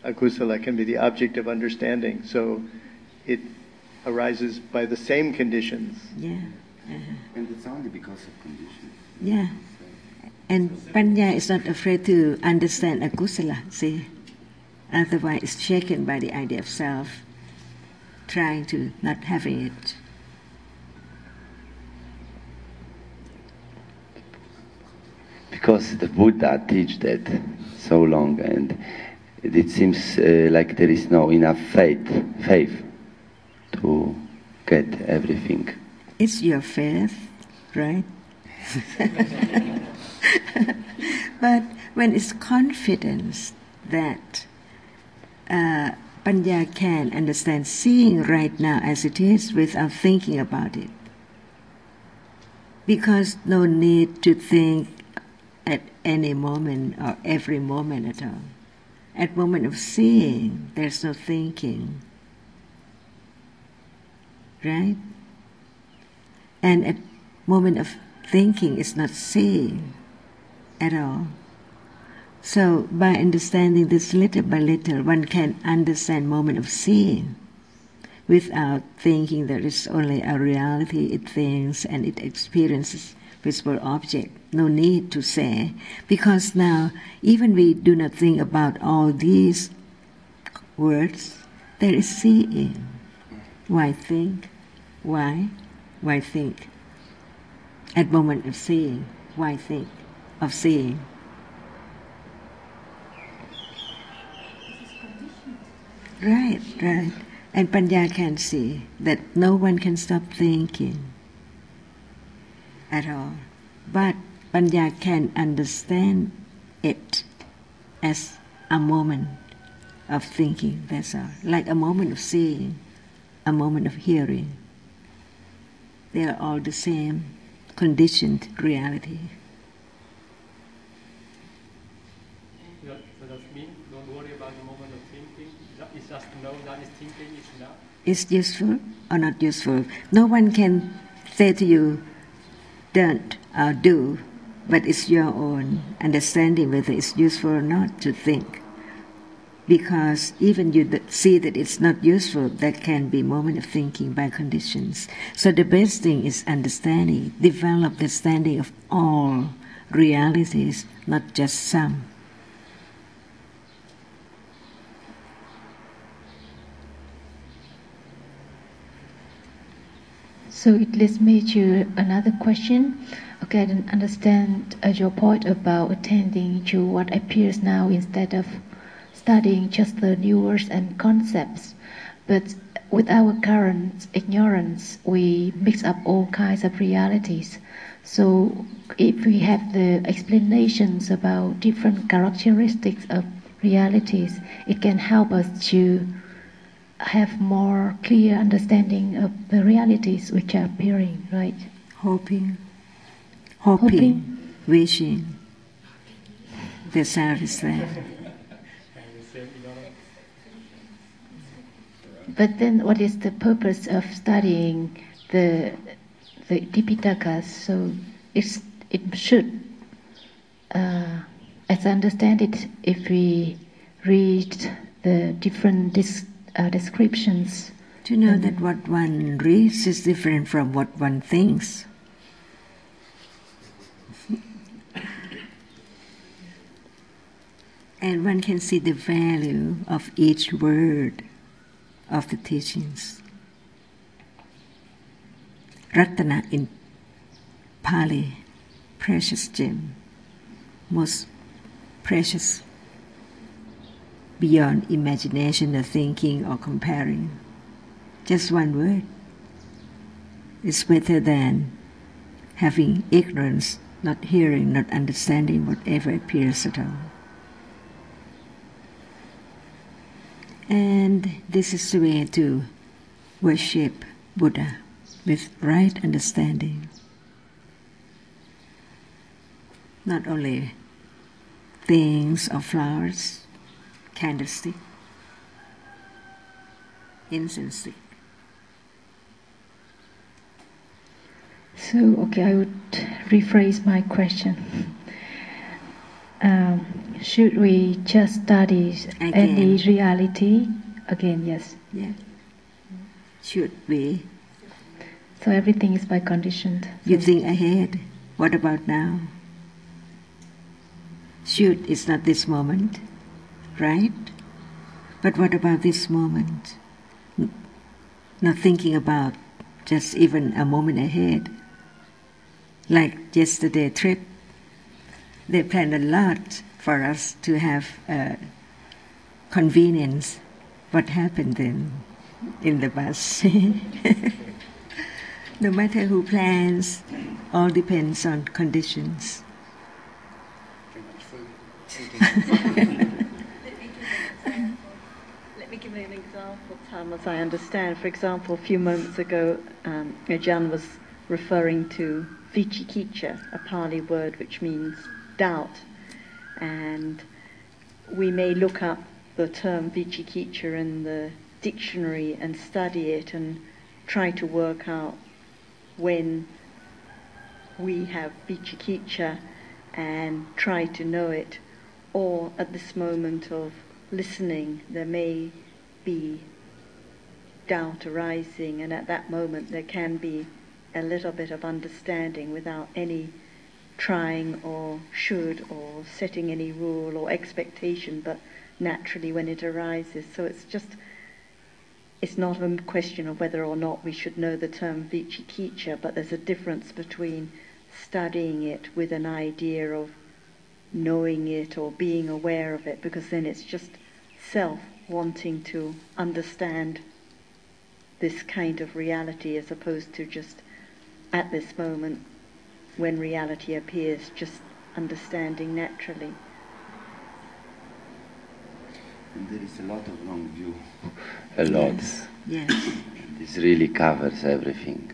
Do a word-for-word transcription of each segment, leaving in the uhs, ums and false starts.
akusala can be the object of understanding. So it arises by the same conditions. Yeah. Uh-huh. And it's only because of conditions. Yeah. And Panya is not afraid to understand akusala, see? Otherwise it's shaken by the idea of self, trying to not having it. Because the Buddha teach that so long, and it seems uh, like there is no enough faith, faith to get everything. It's your faith, right? But when it's confidence that uh, Panya can understand seeing right now as it is without thinking about it, because no need to think at any moment or every moment at all. At moment of seeing, there's no thinking, right? And at moment of thinking is not seeing at all. So by understanding this little by little, one can understand moment of seeing without thinking that it's only a reality, it thinks and it experiences visible object. No need to say, because now even we do not think about all these words, there is seeing. Why think? Why? Why think? At moment of seeing, why think of seeing? Right, right. And Panya can see that no one can stop thinking at all. But Panya can understand it as a moment of thinking, that's all. Like a moment of seeing, a moment of hearing. They are all the same conditioned reality. So does it mean don't worry about the moment of thinking? It's just to know that is thinking is enough? Is useful or not useful? No one can say to you, don't or do, but it's your own understanding whether it's useful or not to think. Because even you see that it's not useful, that can be moment of thinking by conditions. So the best thing is understanding, develop the understanding of all realities, not just some. So it leads me to another question. Okay, I didn't understand uh, your point about attending to what appears now instead of studying just the new words and concepts. But with our current ignorance, we mix up all kinds of realities. So if we have the explanations about different characteristics of realities, it can help us to have more clear understanding of the realities which are appearing, right? Hoping, hoping, Hoping. wishing. The self is there. But then what is the purpose of studying the the Tipitaka? So it's, it should, uh, as I understand it, if we read the different dis, uh, descriptions. To know that what one reads is different from what one thinks. And one can see the value of each word of the teachings. Ratana in Pali, precious gem, most precious beyond imagination or thinking or comparing. Just one word is better than having ignorance, not hearing, not understanding whatever appears at all. And this is the way to worship Buddha with right understanding. Not only things or flowers, candlestick, incense stick. So, okay, I would rephrase my question. Um, should we just study Again. any reality again? Yes. Yeah. Should we? So everything is by conditioned. You So think ahead. What about now? Should is not this moment, right? But what about this moment? N- Not thinking about just even a moment ahead. Like yesterday trip, they planned a lot for us to have uh, convenience. What happened then in the bus? No matter who plans, all depends on conditions. Let me give you an example, Tom, as I understand. For example, a few moments ago, um, Ajahn was referring to vicikiccha, a Pali word which means doubt. And we may look up the term vicikiccha in the dictionary and study it and try to work out when we have vicikiccha and try to know it. Or at this moment of listening, there may be doubt arising, and at that moment there can be a little bit of understanding without any trying or should or setting any rule or expectation, but naturally when it arises. So it's just, it's not a question of whether or not we should know the term vicikiccha, but there's a difference between studying it with an idea of knowing it or being aware of it, because then it's just self wanting to understand this kind of reality, as opposed to just at this moment when reality appears, just understanding naturally. And there is a lot of wrong view, a lot. Yes. Yes. And this really covers everything.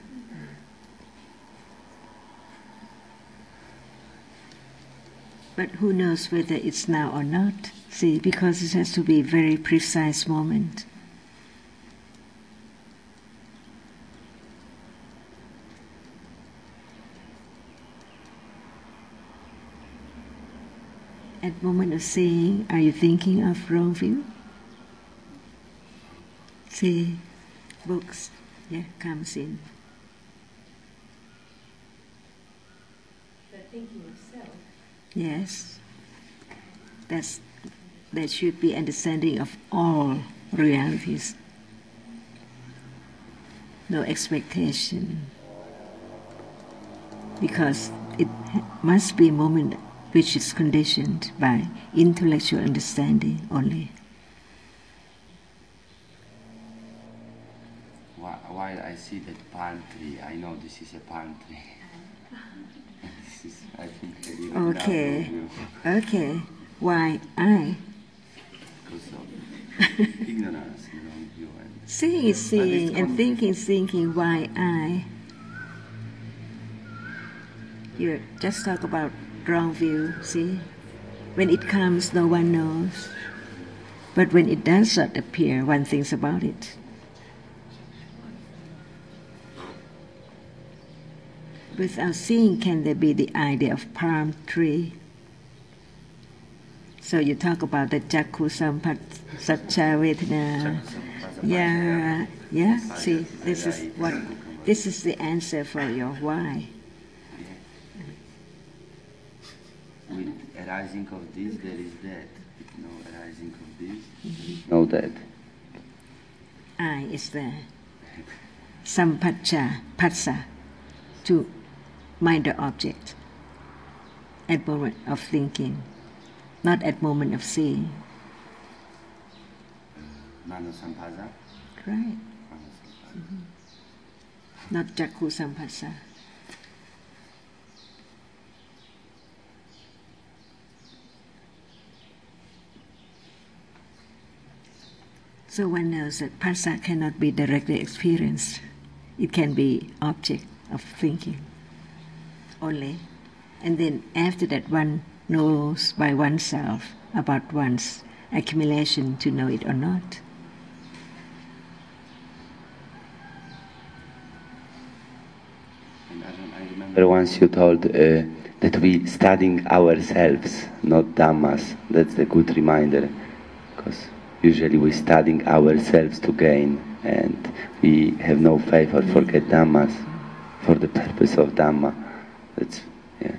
But who knows whether it's now or not? See, because it has to be a very precise moment. At moment of seeing, are you thinking of wrong view? See, books, yeah, comes in. The thinking of self. Yes, that's, there should be understanding of all realities. No expectation. Because it must be a moment which is conditioned by intellectual understanding only. While I see that palm tree, I know this is a palm tree. This is, I think, even Okay, wrong view. okay. Why I? Because of ignorance, wrong view. And Seeing is seeing it's and con- thinking is thinking. Why I? You just talk about wrong view, see? When it comes, no one knows. But when it does not appear, one thinks about it. Without seeing, can there be the idea of palm tree? So you talk about the Jakku Sampat Satcha Vedana. Yeah, yeah. See, this is what, this is the answer for your why. With arising of this, there is that. With no arising of this, there is no that. I is there. Sampacha, patsa, to mind the object at moment of thinking, not at moment of seeing. Mano sampasa. Right. Mano sampasa. Mm-hmm. Not Jakku Sampasa. So one knows that phassa cannot be directly experienced. It can be object of thinking only. And then after that one knows by oneself about one's accumulation to know it or not. And I, don't, I remember once you told uh, that we studying ourselves, not Dhammas. That's the good reminder, because usually we studying ourselves to gain, and we have no faith or forget Dhammas for the purpose of Dhamma. That's, yeah.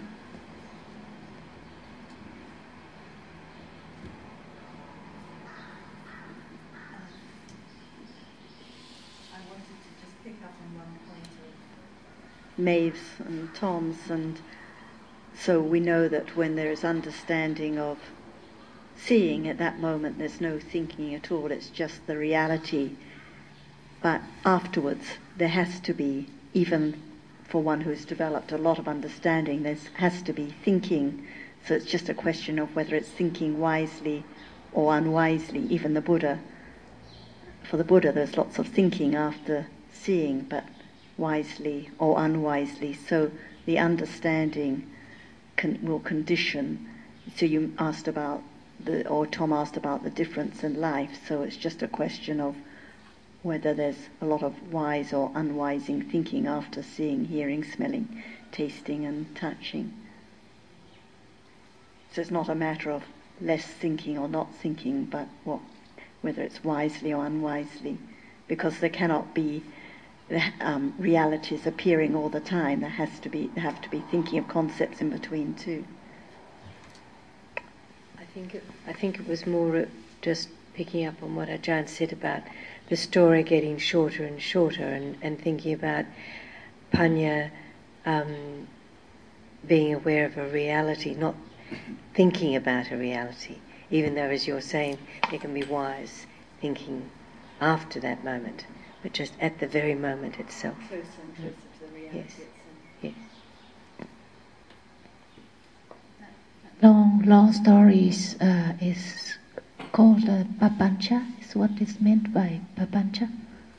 Maeve's and Tom's, and so we know that when there is understanding of seeing at that moment, there's no thinking at all, it's just the reality. But afterwards, there has to be, even for one who's developed a lot of understanding, there has to be thinking. So it's just a question of whether it's thinking wisely or unwisely. Even the Buddha, for the Buddha, there's lots of thinking after seeing, but wisely or unwisely. So the understanding can, will condition. So you asked about the, or Tom asked about the difference in life. So it's just a question of whether there's a lot of wise or unwising thinking after seeing, hearing, smelling, tasting and touching. So it's not a matter of less thinking or not thinking, but what, whether it's wisely or unwisely, because there cannot be um, realities appearing all the time. There has to be, there have to be thinking of concepts in between too. I think it, I think it was more just picking up on what Ajahn said about the story getting shorter and shorter, and, and thinking about Panya um, being aware of a reality, not thinking about a reality, even though, as you're saying, there can be wise thinking after that moment, but just at the very moment itself. Closer and closer to the reality Yes. itself. Yes. Long, long stories uh, is called uh, papancha. Is what is meant by papancha?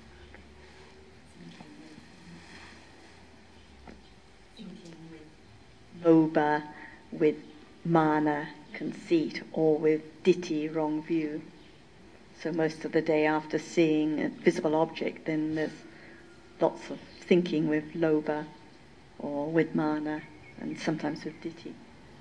Lobha with mana, conceit, or with ditthi, wrong view. So most of the day after seeing a visible object, then there's lots of thinking with lobha or with mana, and sometimes with ditthi.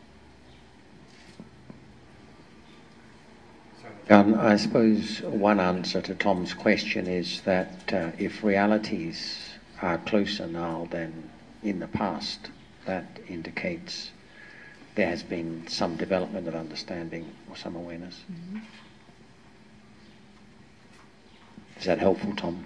Um, I suppose one answer to Tom's question is that uh, if realities are closer now than in the past, that indicates there has been some development of understanding or some awareness. Mm-hmm. Is that helpful, Tom?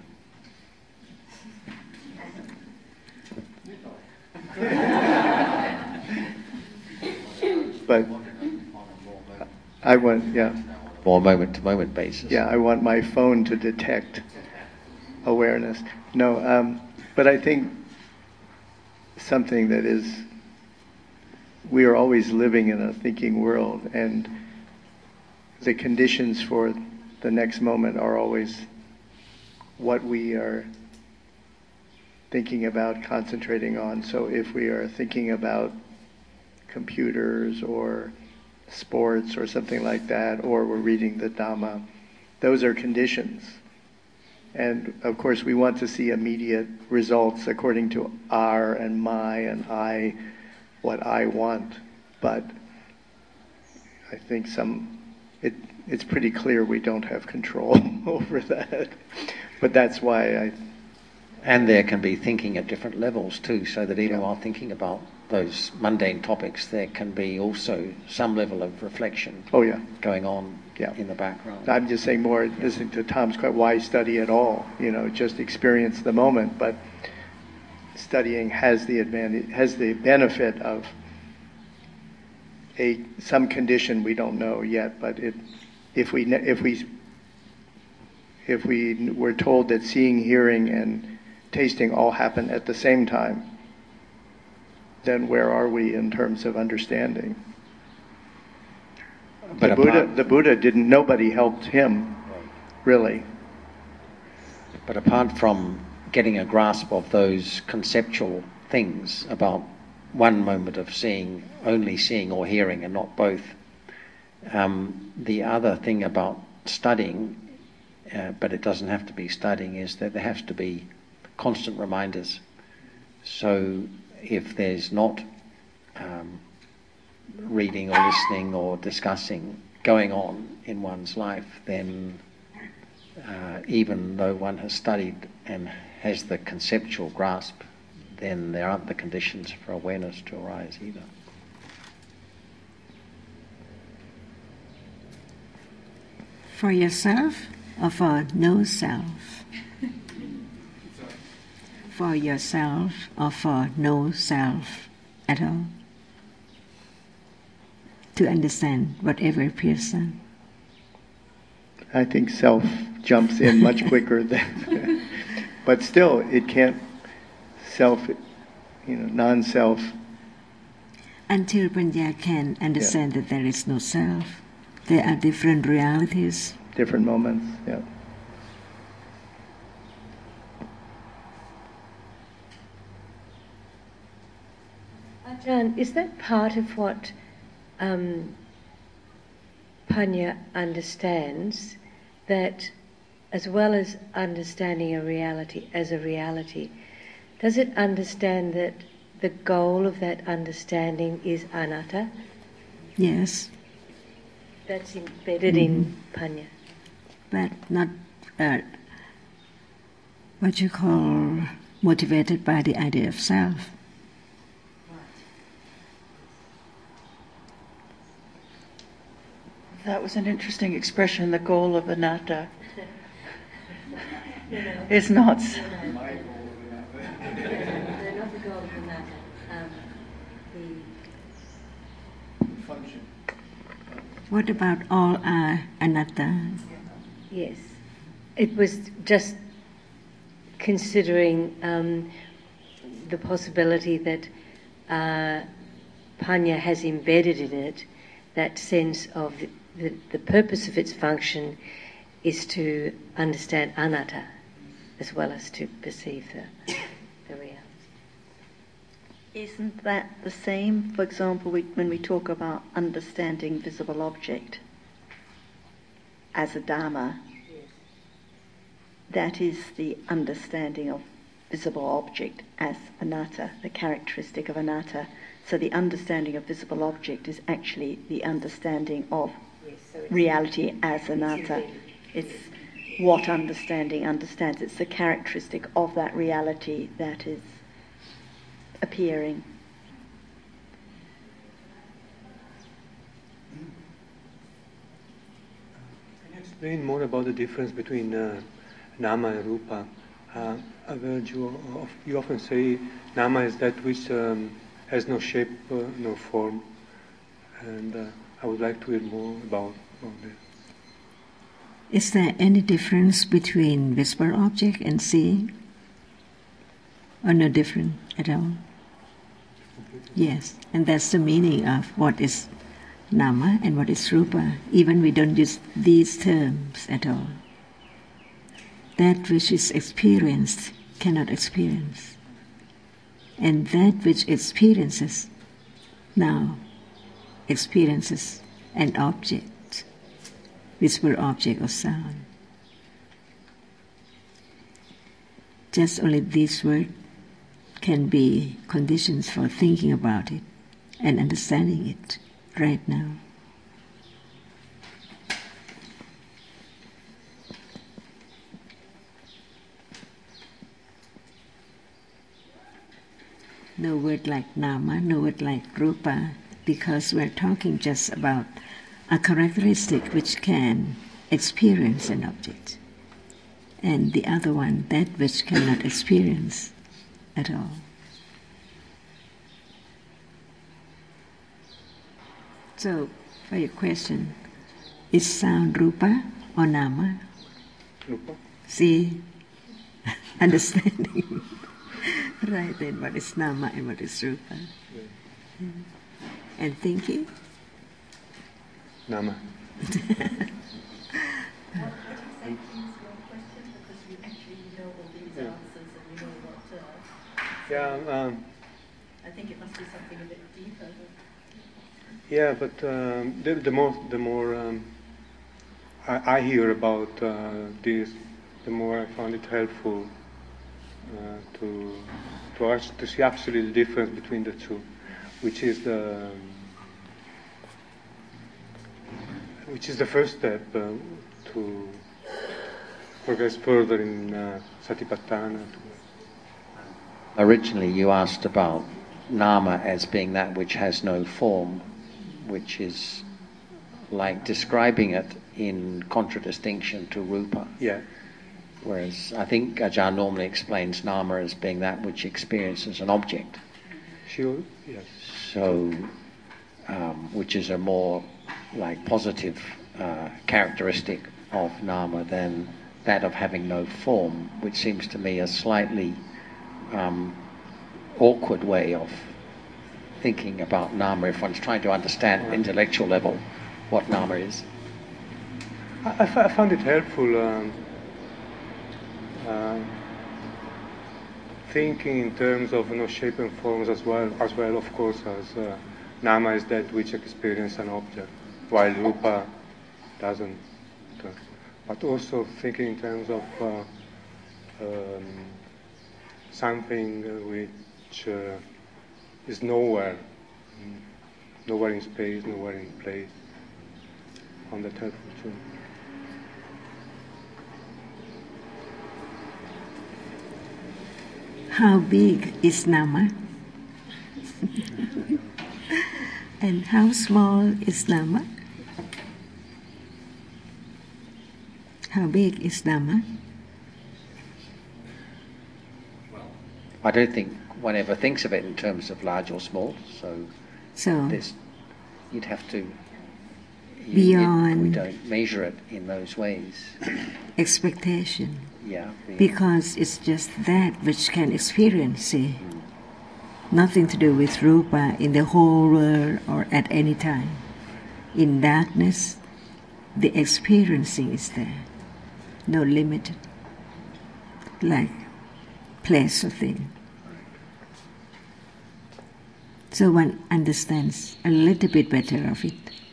But I want, yeah. More moment-to-moment basis. Yeah, I want my phone to detect awareness. No, um, but I think something that is, we are always living in a thinking world, and the conditions for the next moment are always what we are thinking about, concentrating on. So if we are thinking about computers or sports or something like that, or we're reading the Dhamma, those are conditions. And of course we want to see immediate results according to our and my and I, what I want. But I think some, it, it's pretty clear we don't have control over that. But that's why I... And there can be thinking at different levels too, so that even Yeah. while thinking about those mundane topics, there can be also some level of reflection Oh yeah. going on Yeah. in the background. I'm just saying more, listening to Tom's quite, why study at all? You know, just experience the moment. But studying has the advantage, has the benefit of a some condition we don't know yet. But it, if we if we if we were told that seeing, hearing, and tasting all happen at the same time, then where are we in terms of understanding? But the Buddha, apart, the Buddha didn't. Nobody helped him, really. but apart from getting a grasp of those conceptual things about one moment of seeing, only seeing or hearing and not both, um, the other thing about studying, uh, but it doesn't have to be studying, is that there has to be constant reminders. So if there's not um, reading or listening or discussing going on in one's life, then uh, even though one has studied and has the conceptual grasp, then there aren't the conditions for awareness to arise either. For yourself or for no self? For yourself or for no self at all? To understand whatever appears then. I think self jumps in much quicker than, but still it can't self, you know, non-self. Until Panya can understand yeah. that there is no self, there are different realities. Different moments, yeah. Ajahn, is that part of what um, Panya understands, that as well as understanding a reality as a reality, does it understand that the goal of that understanding is anatta? Yes. That's embedded mm-hmm. in Panya. But not uh, what you call motivated by the idea of self. That was an interesting expression, the goal of anatta. It's not. No, not the goal of anatta. Um, the function. What about all are anatta? Yes. It was just considering um, the possibility that uh, Panya has embedded in it that sense of the, the, the purpose of its function is to understand anatta as well as to perceive the, the reality. Isn't that the same, for example, we, when we talk about understanding visible object as a Dharma? Yes. That is the understanding of visible object as anatta, the characteristic of anatta. So the understanding of visible object is actually the understanding of yes, so reality as anatta. It's what understanding understands. It's the characteristic of that reality that is appearing. Can you explain more about the difference between uh, nama and rupa? Uh, I've heard you, uh, you often say nama is that which um, has no shape, uh, no form, and uh, I would like to hear more about, about this. Is there any difference between visible object and seeing? Or no different at all? Yes, and that's the meaning of what is nama and what is rupa. Even we don't use these terms at all. That which is experienced cannot experience. And that which experiences now experiences an object, visible object of sound. Just only this word can be conditions for thinking about it and understanding it right now. No word like nama, no word like rupa, because we're talking just about a characteristic which can experience an object, and the other one, that which cannot experience at all. So, for your question, is sound rupa or nama? Rupa. See, understanding. Right then, what is nama and what is rupa? Yeah. Yeah. And thinking? Nama. Yeah, um, I think it must be something a bit deeper. Yeah, but um, the, the more the more um, I, I hear about uh, this, the more I found it helpful uh, to to us to see absolutely the difference between the two, which is the which is the first step uh, to progress further in uh, Satipatthana. Originally you asked about nama as being that which has no form, which is like describing it in contradistinction to rupa. Yeah. Whereas I think Ajahn normally explains nama as being that which experiences an object. Sure, yes. So, um, which is a more like positive uh, characteristic of nama than that of having no form, which seems to me a slightly um, awkward way of thinking about nama if one's trying to understand at intellectual level what nama is. I, I, f- I found it helpful um, uh, thinking in terms of you know, shape and forms as well, as well of course as uh, nama is that which experiences an object, while rupa doesn't. Uh, but also thinking in terms of uh, um, something which uh, is nowhere, nowhere in space, nowhere in place. On that helpful too. How big is nama? And how small is nama? How big is nama? I don't think one ever thinks of it in terms of large or small, so, so there's, you'd have to, you, beyond it, we don't measure it in those ways. Expectation. Yeah. Beyond. Because it's just that which can experience, see. Mm. Nothing to do with rupa in the whole world or at any time. In darkness, the experiencing is there. No limit, like place or thing. So one understands a little bit better of it.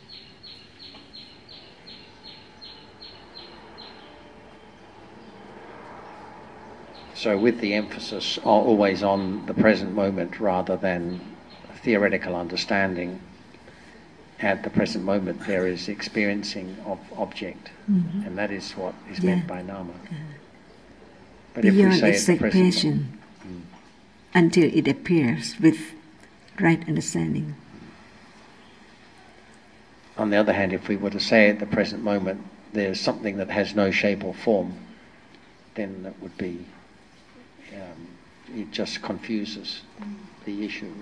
So with the emphasis always on the present moment rather than theoretical understanding, at the present moment there is experiencing of object, mm-hmm. and that is what is yeah. meant by nama. Uh, but beyond if we say expectation mm. until it appears with right understanding. On the other hand, if we were to say at the present moment there's something that has no shape or form, then that would be, um, it just confuses mm. the issue.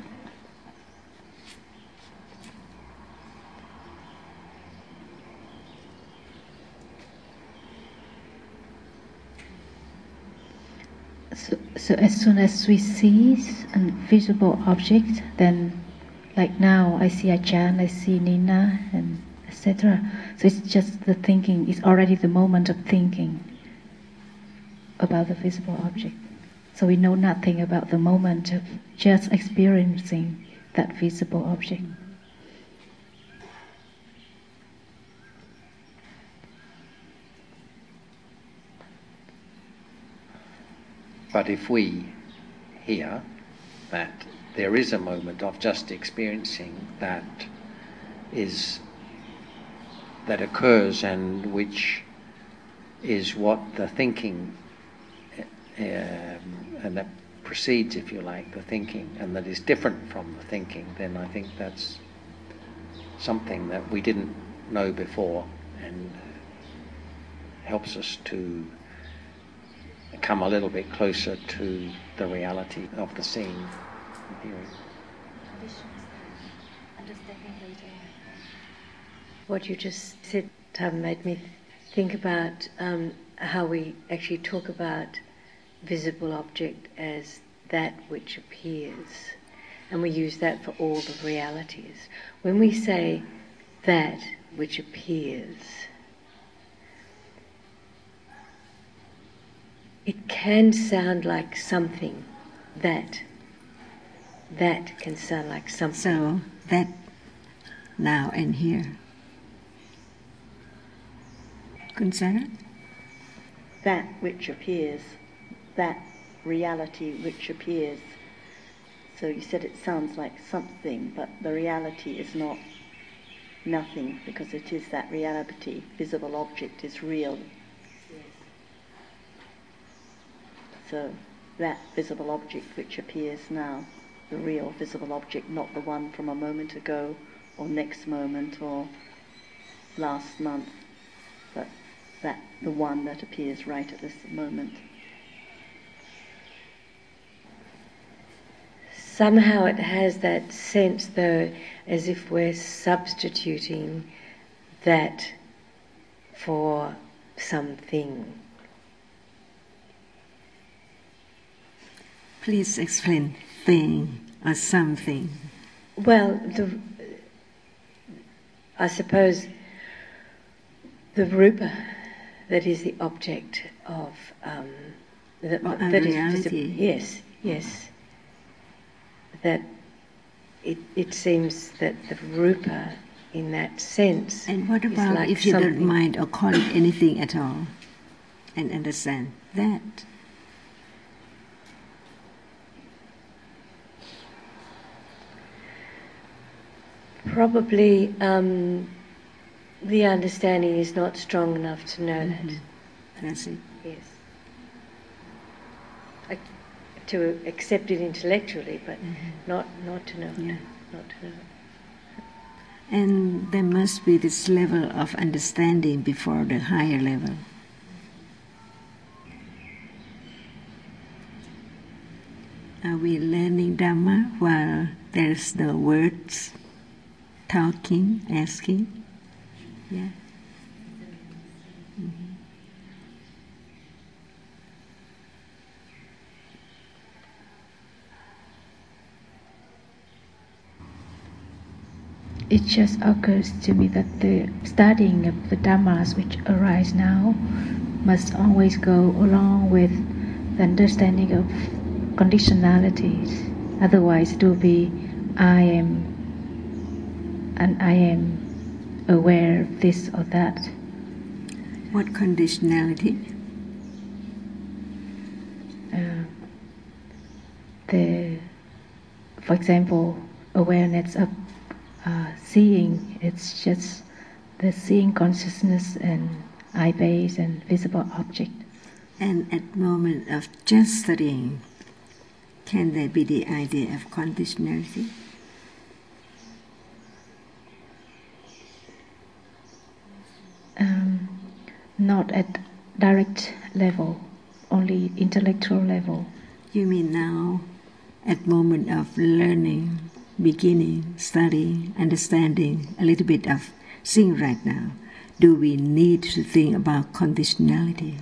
So, so as soon as we see a visible object, then like now I see Ajahn, I see Nina, and et cetera. So it's just the thinking, it's already the moment of thinking about the visible object. So we know nothing about the moment of just experiencing that visible object. But if we hear that there is a moment of just experiencing that is that occurs and which is what the thinking um, and that precedes, if you like, the thinking, and that is different from the thinking, then I think that's something that we didn't know before and helps us to come a little bit closer to the reality of the seeing and hearing. What you just said, Tam, made me think about um, how we actually talk about visible object as that which appears, and we use that for all the realities. When we say that which appears, it can sound like something that, that can sound like something. So, that now and here. Consider? That which appears, that reality which appears. So you said it sounds like something, but the reality is not nothing, because it is that reality. Visible object is real. So that visible object which appears now, the real visible object, not the one from a moment ago or next moment or last month, but that the one that appears right at this moment. Somehow it has that sense, though, as if we're substituting that for something. Please explain thing or something. Well, the, I suppose the rupa that is the object of um, that, Or that is reality. visible. Yes, yes. That it it seems that the rupa, in that sense, And what is about like if you something. don't mind or call it anything at all and understand that? Probably um, the understanding is not strong enough to know Mhm. that. That's it. Yes. I, to accept it intellectually, but not not to know Yeah. it. Not to know it. And there must be this level of understanding before the higher level. Are we learning Dhamma while there's no words, talking, asking? Yeah. Mhm. It just occurs to me that the studying of the Dhammas which arise now must always go along with the understanding of conditionalities. Otherwise it will be I am and I am aware of this or that. What conditionality? Uh, the, for example, awareness of uh, seeing, it's just the seeing consciousness and eye base and visible object. And at moment of just studying, can there be the idea of conditionality? Um, not at direct level, only intellectual level. You mean now, at moment of learning, beginning, studying, understanding, a little bit of seeing right now, do we need to think about conditionality?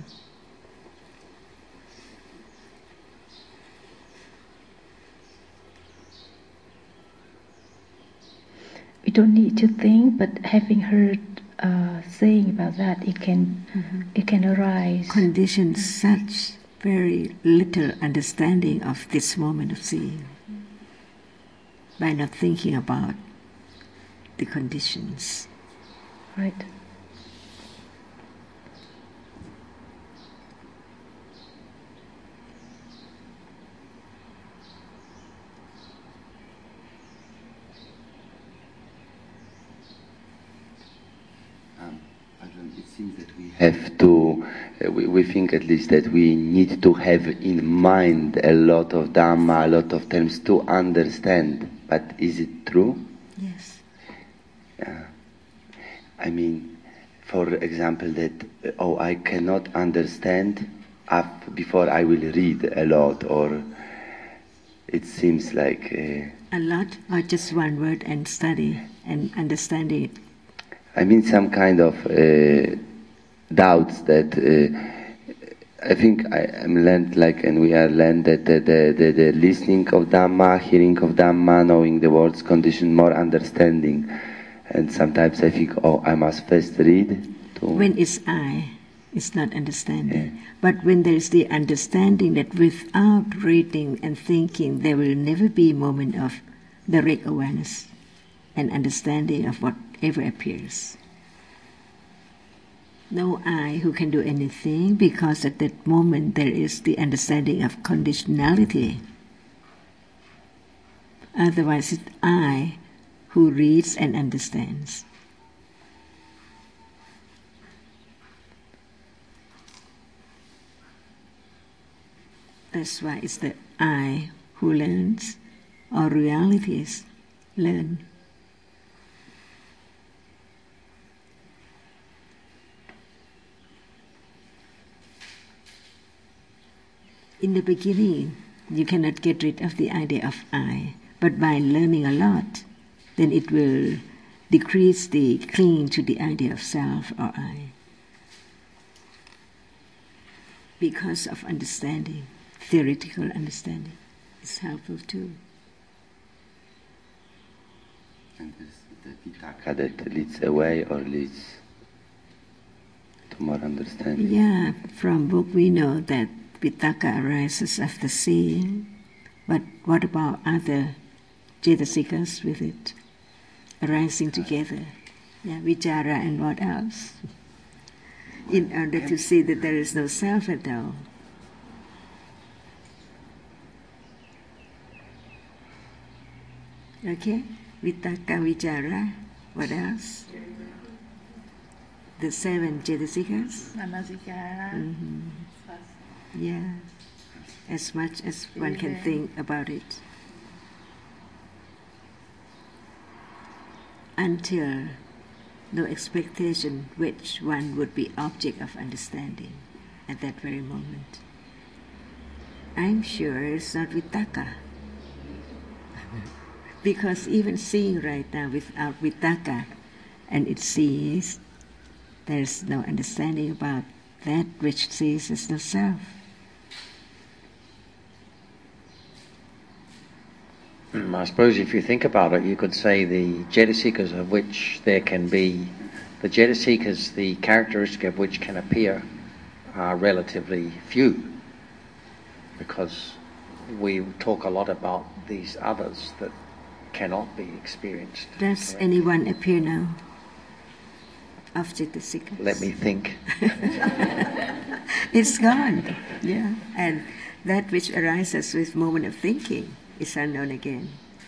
We don't need to think, but having heard uh, saying about that, it can Mm-hmm. it can arise. Conditions such very little understanding of this moment of seeing by not thinking about the conditions. Right. Um, Ajahn, it seems that we have to, uh, we, we think at least that we need to have in mind a lot of Dhamma, a lot of terms to understand. But is it true? Yes. Yeah. I mean, for example, that, uh, oh, I cannot understand af- before I will read a lot, or it seems like... Uh, A lot, or just one word and study and understanding it? I mean, some kind of uh, doubts that uh, I think I am learned, like, and we are learned that the, the, the, the listening of Dhamma, hearing of Dhamma, knowing the words condition more understanding. And sometimes I think, oh, I must first read. To When it's I, it's not understanding. Yeah. But when there is the understanding that without reading and thinking, there will never be a moment of direct awareness and understanding of whatever appears. No I who can do anything, because at that moment there is the understanding of conditionality. Otherwise it's I who reads and understands. That's why it's the I who learns, or realities learn. In the beginning, you cannot get rid of the idea of I, but by learning a lot, then it will decrease the clinging to the idea of self or I. Because of understanding, theoretical understanding is helpful too. And this, the vitaka that leads away or leads to more understanding. Yeah, from book we know that vitaka arises after seeing, but what about other cetasikas with it arising together? Yeah, vichara and what else? In order to see that there is no self at all. Okay, vitaka, vichara, what else? The seven cetasikas? Manasikara. Mm-hmm. Yeah, as much as one can think about it. Until no expectation which one would be object of understanding at that very moment. I'm sure it's not vitaka. Because even seeing right now without vitaka and it sees, there's no understanding about that which sees as the self. I suppose if you think about it, you could say the cetasikas of which there can be, the cetasikas, the characteristic of which can appear, are relatively few, because we talk a lot about these others that cannot be experienced. Does anyone appear now? Of cetasikas? Let me think. It's gone, yeah. And that which arises with moment of thinking is unknown again.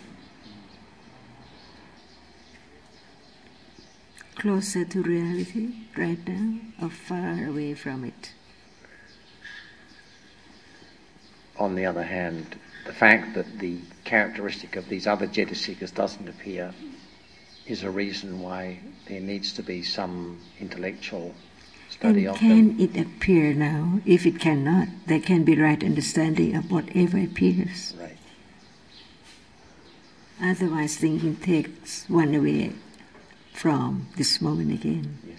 Closer to reality right now, or far away from it? On the other hand, the fact that the characteristic of these other cetasikas doesn't appear is a reason why there needs to be some intellectual study and of can them. it appear now? If it cannot, there can be right understanding of whatever appears. Right. Otherwise, thinking takes one away from this moment again. Yes.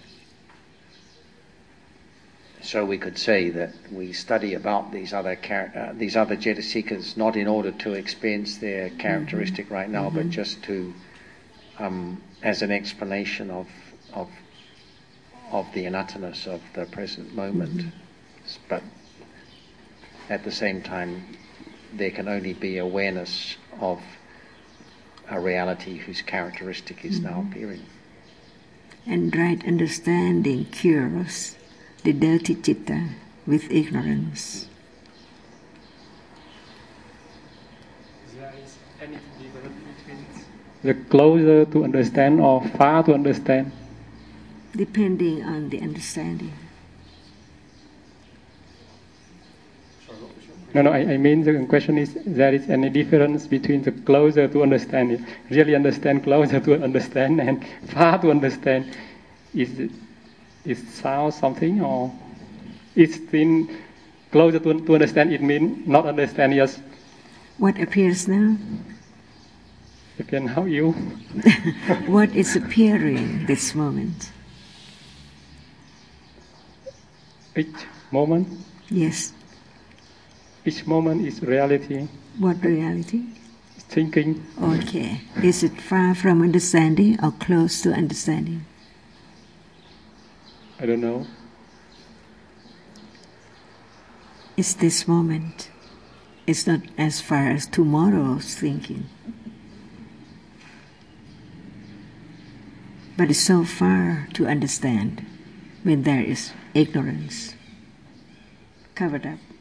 So we could say that we study about these other char- uh, these other cetasikas not in order to experience their characteristic mm-hmm. right now, mm-hmm. but just to, um, as an explanation of of of the anatterness of the present moment. Mm-hmm. But at the same time, there can only be awareness of a reality whose characteristic is mm-hmm. now appearing. And right understanding cures the dirty citta with ignorance. Is there is any difference between the closer to understand or far to understand? Depending on the understanding. No, no, I, I mean the question is, there is any difference between the closer to understand, really understand, closer to understand, and far to understand? Is it, is sound something, or is still closer to, to understand, it means not understand, yes? What appears now? Depends how you... What is appearing this moment? Each moment? Yes. Each moment is reality. What reality? Thinking. Okay. Is it far from understanding or close to understanding? I don't know. It's this moment. It's not as far as tomorrow's thinking. But it's so far to understand when there is ignorance covered up.